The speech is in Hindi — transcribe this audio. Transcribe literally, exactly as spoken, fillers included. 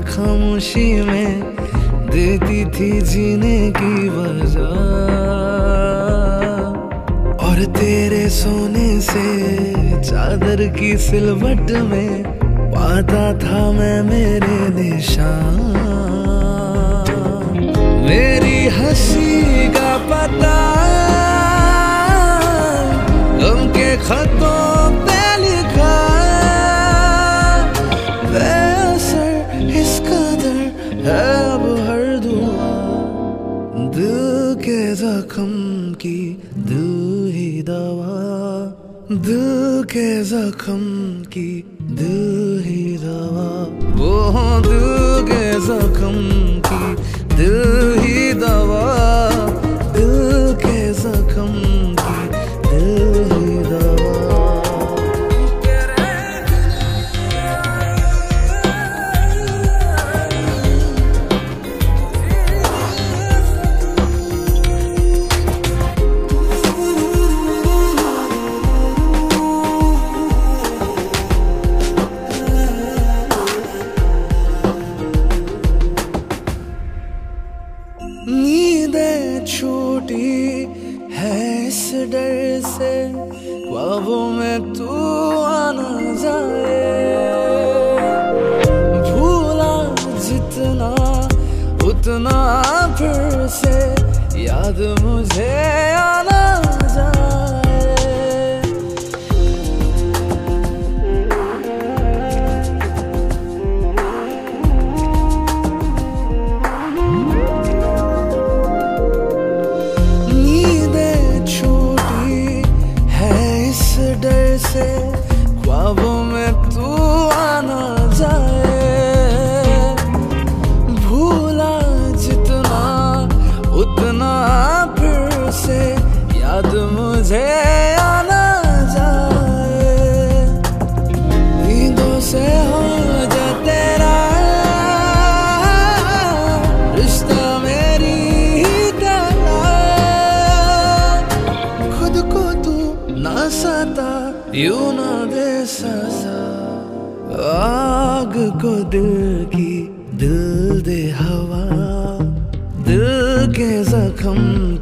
खामोशी में देती थी जीने की वजह। और तेरे सोने से चादर की सिलवट में पाता था मैं मेरे निशान। मेरी हंसी का पता गम के खतों पे लिखा, बेअसर इस कदर है अब हर दुआ। दिल के जख्म की दिल ही दवा, दिल के जख्म की दिल ही दवा। वो दिल के जख्म की दिल ही दवा, दिल के जख्म की दिल ही दवा। नींदें छूटी है इस डर से ख्वाबों में तू आना जाए। भूला जितना उतना फिर से याद मुझे आना जाए। डर से ख्वाबों में तू आना जाए। भूला जितना उतना फिर से याद मुझे आना जाए। नींदों से हो जा तेरा रिश्ता मेरी तरह, खुद को तू ना सता यूं ना दे सजा। आग को दिल की दिल दे हवा, दिल के जख्म